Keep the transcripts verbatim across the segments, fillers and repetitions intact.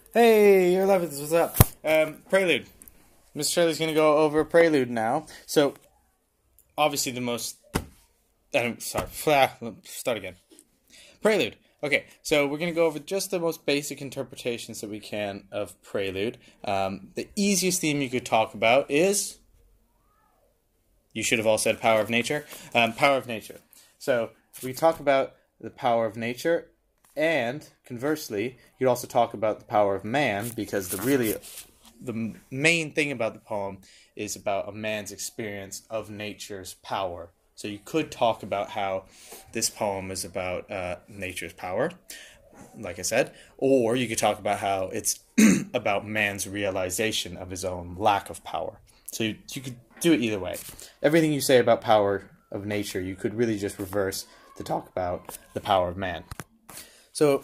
Hey, you're live with this. What's up? Um, Prelude. Mister Shirley's going to go over Prelude now. So, obviously the most... I'm sorry. Start again. Prelude. Okay, so we're going to go over just the most basic interpretations that we can of Prelude. Um, the easiest theme you could talk about is... You should have all said Power of Nature. Um, Power of Nature. So, we talk about the power of nature, and conversely, you'd also talk about the power of man, because the really, the main thing about the poem is about a man's experience of nature's power. So you could talk about how this poem is about uh, nature's power, like I said, or you could talk about how it's about man's realization of his own lack of power. So you, you could do it either way. Everything you say about power of nature, you could really just reverse to talk about the power of man. So,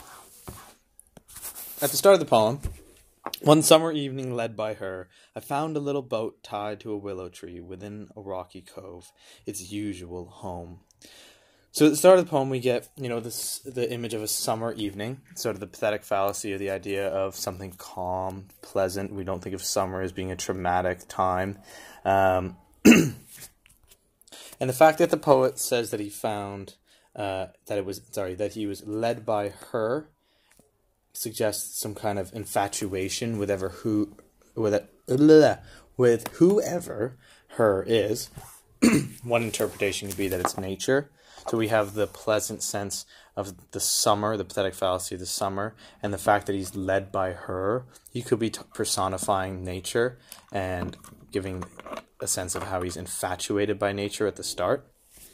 at the start of the poem, one summer evening led by her, I found a little boat tied to a willow tree within a rocky cove, its usual home. So at the start of the poem, we get, you know, this the image of a summer evening, sort of the pathetic fallacy of the idea of something calm, pleasant. We don't think of summer as being a traumatic time. Um, and the fact that the poet says that he found... Uh, that it was sorry that he was led by her suggests some kind of infatuation with ever who with a, with whoever her is. One interpretation could be that it's nature. So we have the pleasant sense of the summer, the pathetic fallacy of the summer, and the fact that he's led by her. He could be t- personifying nature and giving a sense of how he's infatuated by nature at the start.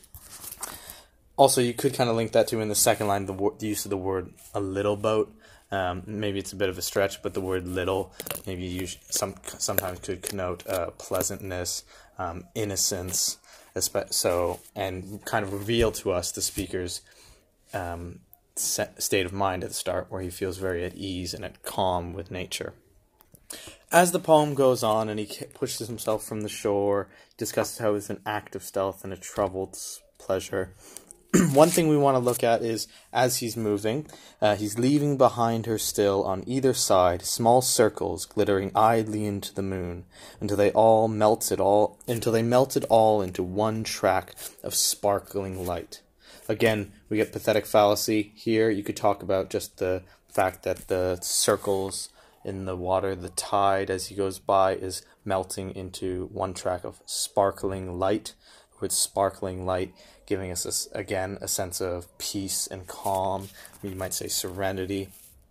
Also, you could kind of link that to in the second line, the, wor- the use of the word a little boat. Um, maybe it's a bit of a stretch, but the word little maybe you sh- some sometimes could connote uh, pleasantness, um, innocence, espe- so and kind of reveal to us the speaker's um, set, state of mind at the start, where he feels very at ease and at calm with nature. As the poem goes on and he pushes himself from the shore, discusses how it's an act of stealth and a troubled pleasure. One thing we want to look at is, as he's moving, uh, he's leaving behind her still on either side small circles glittering idly into the moon, until they all melted all until they melted all into one track of sparkling light. Again, we get pathetic fallacy here. You could talk about just the fact that the circles in the water, the tide as he goes by, is melting into one track of sparkling light, with sparkling light giving us, this, again, a sense of peace and calm. You might say serenity.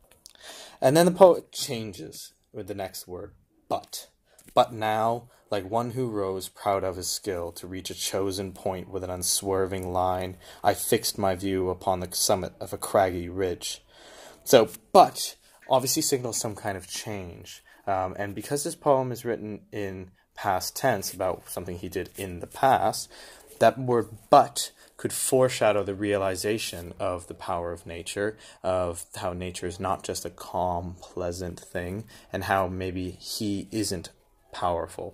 And then the poet changes with the next word, but. But now, like one who rose proud of his skill to reach a chosen point with an unswerving line, I fixed my view upon the summit of a craggy ridge. So, but obviously signals some kind of change. Um, and because this poem is written in past tense about something he did in the past, that word but could foreshadow the realization of the power of nature, of how nature is not just a calm, pleasant thing, and how maybe he isn't powerful.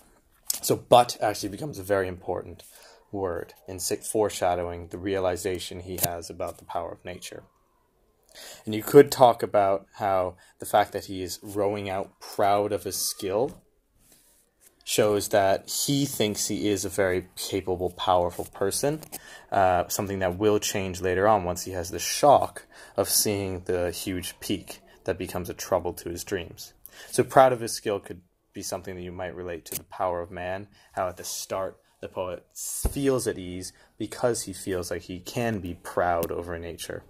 So but actually becomes a very important word in foreshadowing the realization he has about the power of nature. And you could talk about how the fact that he is rowing out proud of his skill shows that he thinks he is a very capable, powerful person, uh, something that will change later on once he has the shock of seeing the huge peak that becomes a trouble to his dreams. So proud of his skill could be something that you might relate to the power of man, how at the start the poet feels at ease because he feels like he can be proud over nature.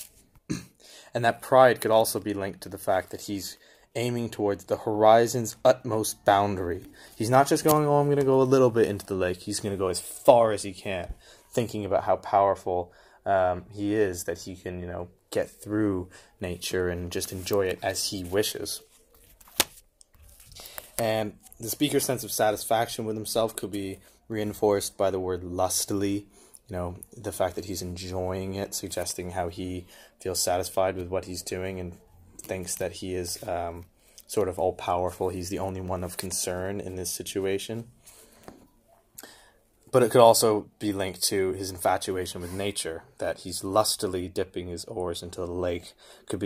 And that pride could also be linked to the fact that he's aiming towards the horizon's utmost boundary. He's not just going, oh, I'm going to go a little bit into the lake. He's going to go as far as he can, thinking about how powerful um, he is, that he can, you know, get through nature and just enjoy it as he wishes. And the speaker's sense of satisfaction with himself could be reinforced by the word lustily. You know, the fact that he's enjoying it, suggesting how he feels satisfied with what he's doing and thinks that he is um, sort of all-powerful. He's the only one of concern in this situation. But it could also be linked to his infatuation with nature, that he's lustily dipping his oars into the lake. Could be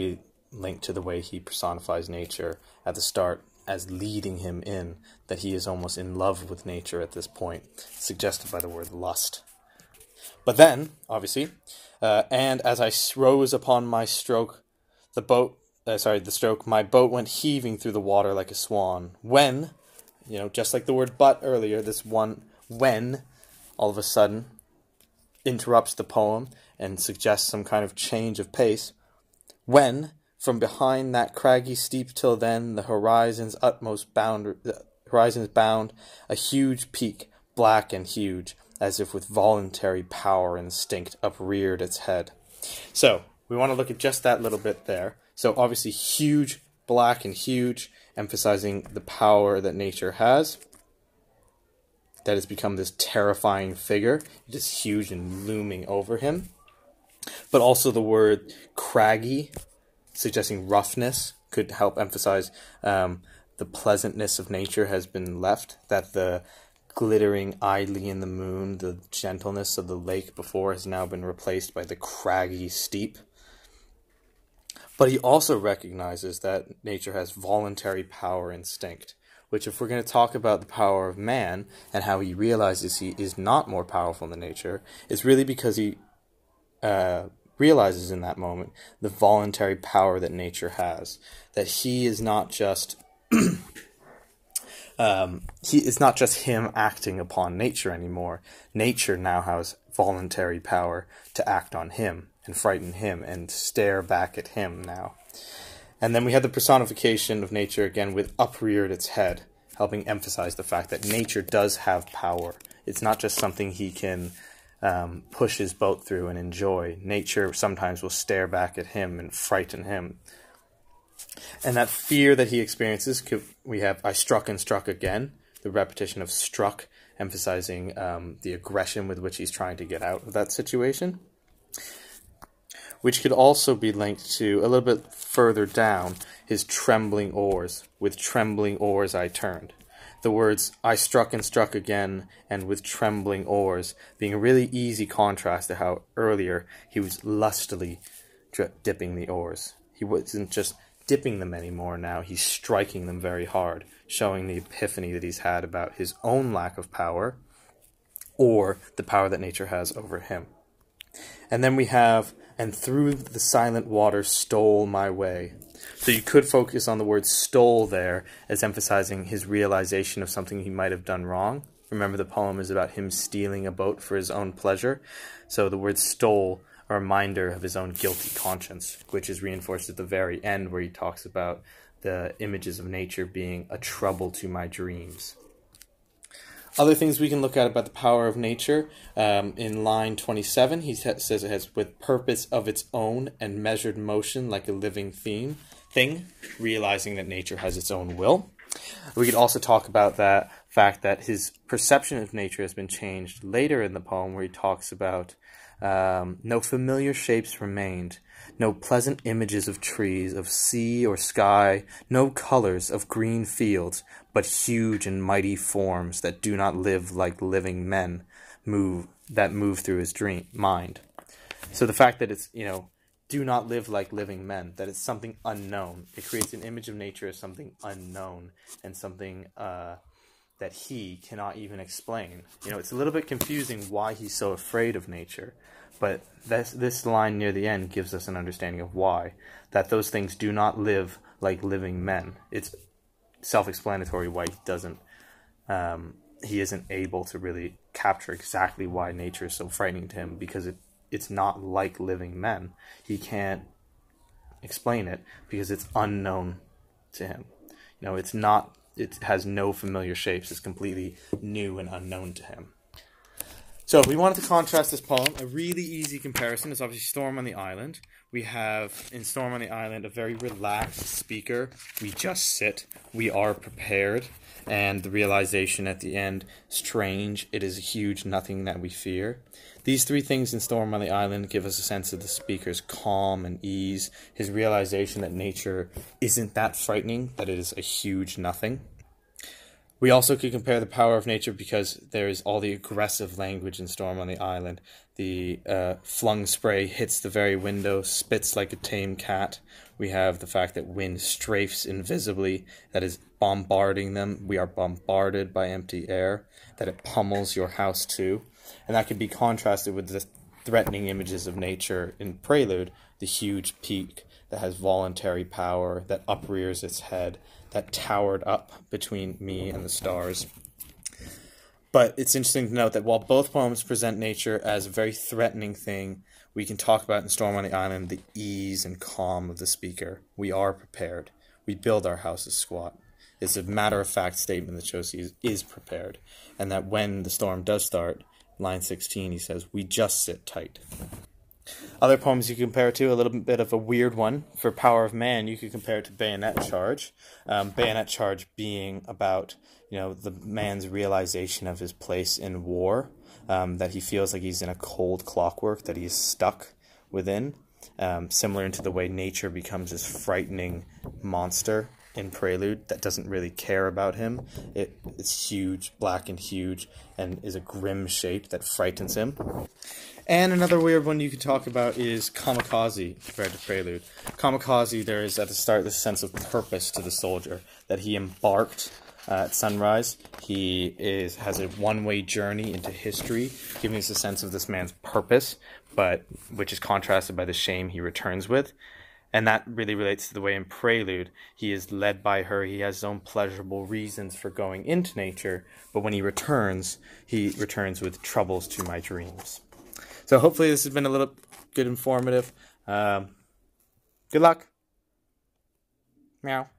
linked to the way he personifies nature at the start as leading him in, that he is almost in love with nature at this point, suggested by the word lust. But then, obviously, uh, and as I rose upon my stroke, the boat, uh, sorry, the stroke, my boat went heaving through the water like a swan. When, you know, just like the word but earlier, this one, when, all of a sudden, interrupts the poem and suggests some kind of change of pace. When, from behind that craggy steep till then, the horizon's utmost bound, the horizon's bound, a huge peak, black and huge, as if with voluntary power instinct upreared its head. So, we want to look at just that little bit there. So, obviously, huge, black and huge, emphasizing the power that nature has. That has become this terrifying figure. It is huge and looming over him. But also the word craggy, suggesting roughness, could help emphasize um, the pleasantness of nature has been left. That the glittering idly in the moon, the gentleness of the lake before has now been replaced by the craggy steep. But he also recognizes that nature has voluntary power instinct, which, if we're going to talk about the power of man and how he realizes he is not more powerful than nature, it's really because he uh, realizes in that moment the voluntary power that nature has. That he is not just um, he it's not just him acting upon nature anymore. Nature now has voluntary power to act on him and frighten him and stare back at him now. And then we have the personification of nature again with upreared its head, helping emphasize the fact that nature does have power. It's not just something he can um, push his boat through and enjoy. Nature sometimes will stare back at him and frighten him. And that fear that he experiences, we have I struck and struck again, the repetition of struck, emphasizing um, the aggression with which he's trying to get out of that situation. Which could also be linked to, a little bit further down, his trembling oars. With trembling oars I turned. The words, I struck and struck again, and with trembling oars, being a really easy contrast to how earlier he was lustily dipping the oars. He wasn't just dipping them anymore now, he's striking them very hard, showing the epiphany that he's had about his own lack of power, or the power that nature has over him. And then we have, and through the silent water stole my way. So you could focus on the word stole there as emphasizing his realization of something he might have done wrong. Remember, the poem is about him stealing a boat for his own pleasure. So the word stole, a reminder of his own guilty conscience, which is reinforced at the very end where he talks about the images of nature being a trouble to my dreams. Other things we can look at about the power of nature, um, in line twenty-seven, he says it has with purpose of its own and measured motion like a living theme, thing, realizing that nature has its own will. We could also talk about that fact that his perception of nature has been changed later in the poem where he talks about um, no familiar shapes remained, no pleasant images of trees, of sea or sky, no colors of green fields, but huge and mighty forms that do not live like living men, move that move through his dream mind. So the fact that it's, you know, do not live like living men, that it's something unknown. It creates an image of nature as something unknown and something uh, that he cannot even explain. You know, it's a little bit confusing why he's so afraid of nature, but this, this line near the end gives us an understanding of why. That those things do not live like living men. It's self-explanatory why he doesn't, um, he isn't able to really capture exactly why nature is so frightening to him, because it it's not like living men. He can't explain it because it's unknown to him. You know, it's not, it has no familiar shapes. It's completely new and unknown to him. So if we wanted to contrast this poem, a really easy comparison is obviously Storm on the Island. We have, in Storm on the Island, a very relaxed speaker. We just sit. We are prepared. And the realization at the end, strange, it is a huge nothing that we fear. These three things in Storm on the Island give us a sense of the speaker's calm and ease, his realization that nature isn't that frightening, that it is a huge nothing. We also could compare the power of nature because there is all the aggressive language in Storm on the Island. The uh, flung spray hits the very window, spits like a tame cat, We have the fact that wind strafes invisibly, that is bombarding them. We are bombarded by empty air, that it pummels your house too. And that can be contrasted with the threatening images of nature in Prelude, the huge peak that has voluntary power, that uprears its head, that towered up between me and the stars. But it's interesting to note that while both poems present nature as a very threatening thing, we can talk about in Storm on the Island the ease and calm of the speaker. We are prepared. We build our houses squat. It's a matter-of-fact statement that shows he is, is prepared. And that when the storm does start, line sixteen, he says, we just sit tight. Other poems you can compare it to, a little bit of a weird one. For Power of Man, you could compare it to Bayonet Charge. Um, Bayonet Charge being about, you know, the man's realization of his place in war, um, that he feels like he's in a cold clockwork, that he's stuck within, um, similar to the way nature becomes this frightening monster in Prelude that doesn't really care about him. It, it's huge, black and huge, and is a grim shape that frightens him. And another weird one you can talk about is Kamikaze compared to Prelude. Kamikaze, there is at the start this sense of purpose to the soldier, that he embarked uh, at sunrise. He is has a one-way journey into history, giving us a sense of this man's purpose, but which is contrasted by the shame he returns with. And that really relates to the way in Prelude he is led by her. He has his own pleasurable reasons for going into nature, but when he returns, he returns with troubles to my dreams. So hopefully this has been a little good informative. Um, good luck. Meow.